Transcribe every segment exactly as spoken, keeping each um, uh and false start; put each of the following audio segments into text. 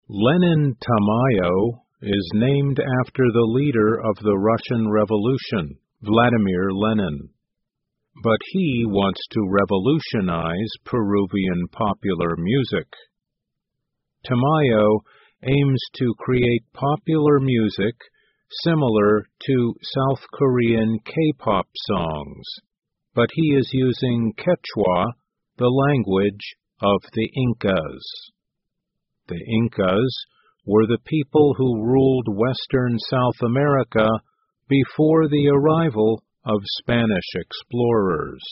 Lenin Tamayo is named after the leader of the Russian Revolution, Vladimir Lenin. But he wants to revolutionize Peruvian popular music. Tamayo aims to create popular music similar to South Korean K-pop songs, but he is using Quechua, the language of the Incas. The Incas were the people who ruled western South America before the arrival of Spanish explorers.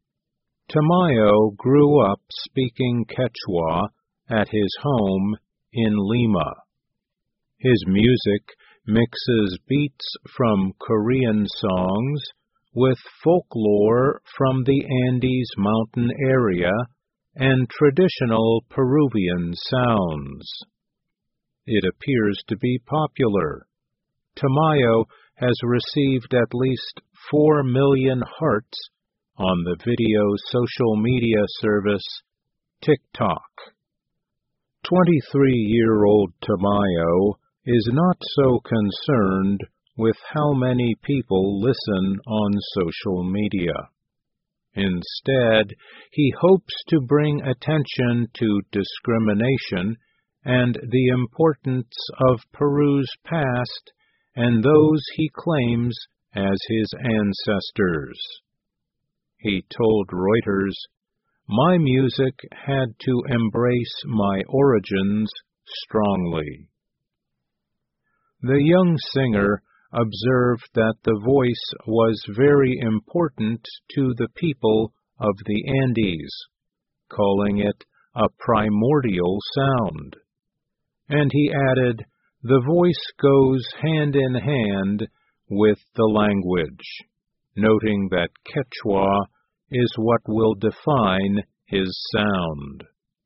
Tamayo grew up speaking Quechua at his home in Lima. His music mixes beats from Korean songs with folklore from the Andes mountain area and traditional Peruvian sounds. It appears to be popular. Tamayo has received at least four million hearts on the video social media service TikTok. twenty-three-year-old Tamayo is not so concerned with how many people listen on social media. Instead, he hopes to bring attention to discrimination and the importance of Peru's past and those he claims as his ancestors. He told Reuters, "My music had to embrace my origins strongly." The young singer observed that the voice was very important to the people of the Andes, calling it a primordial sound. And he added, "The voice goes hand in hand with the language," noting that Quechua is what will define his sound.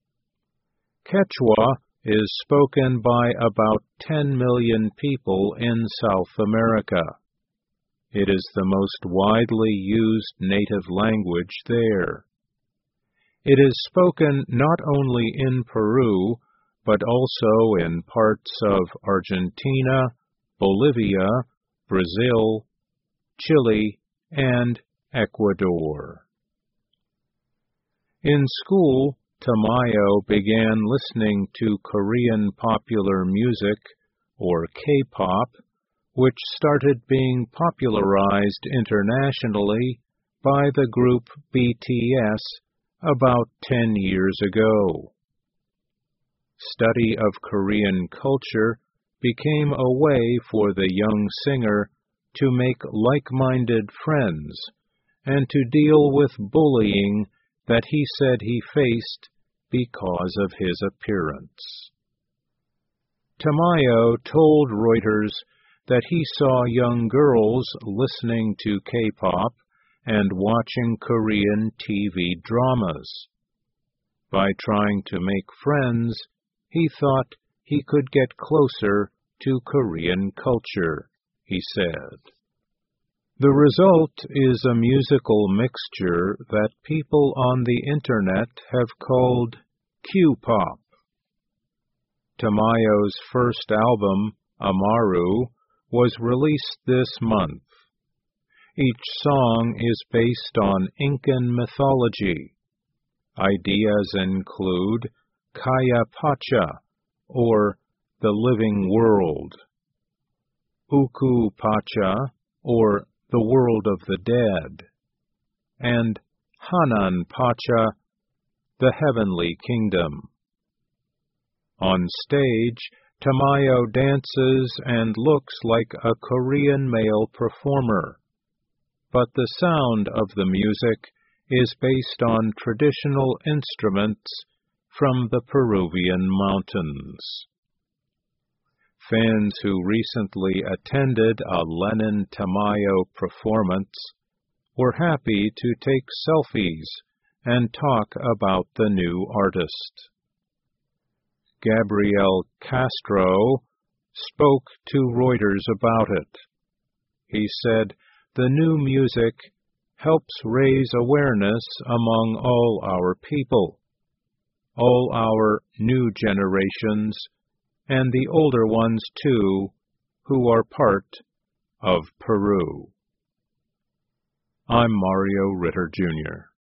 Quechua is spoken by about ten million people in South America. It is the most widely used native language there. It is spoken not only in Peru, but also in parts of Argentina, Bolivia, Brazil, Chile, and Ecuador. In school, Tamayo began listening to Korean popular music, or K-pop, which started being popularized internationally by the group B T S about ten years ago. Study of Korean culture became a way for the young singer to make like-minded friends and to deal with bullying that he said he faced because of his appearance. Tamayo told Reuters that he saw young girls listening to K-pop and watching Korean T V dramas. By trying to make friends, he thought he could get closer to Korean culture, he said. The result is a musical mixture that people on the Internet have called Q-pop. Tamayo's first album, Amaru, was released this month. Each song is based on Incan mythology. Ideas include Kaya Pacha, or the living world, Uku Pacha, or the world of the dead, and Hanan Pacha, the heavenly kingdom. On stage, Tamayo dances and looks like a Korean male performer, but the sound of the music is based on traditional instruments from the Peruvian mountains. Fans who recently attended a Lenin Tamayo performance were happy to take selfies and talk about the new artist. Gabriel Castro spoke to Reuters about it. He said, "The new music helps raise awareness among all our people, all our new generations, and the older ones too, who are part of Peru. I'm Mario Ritter, Junior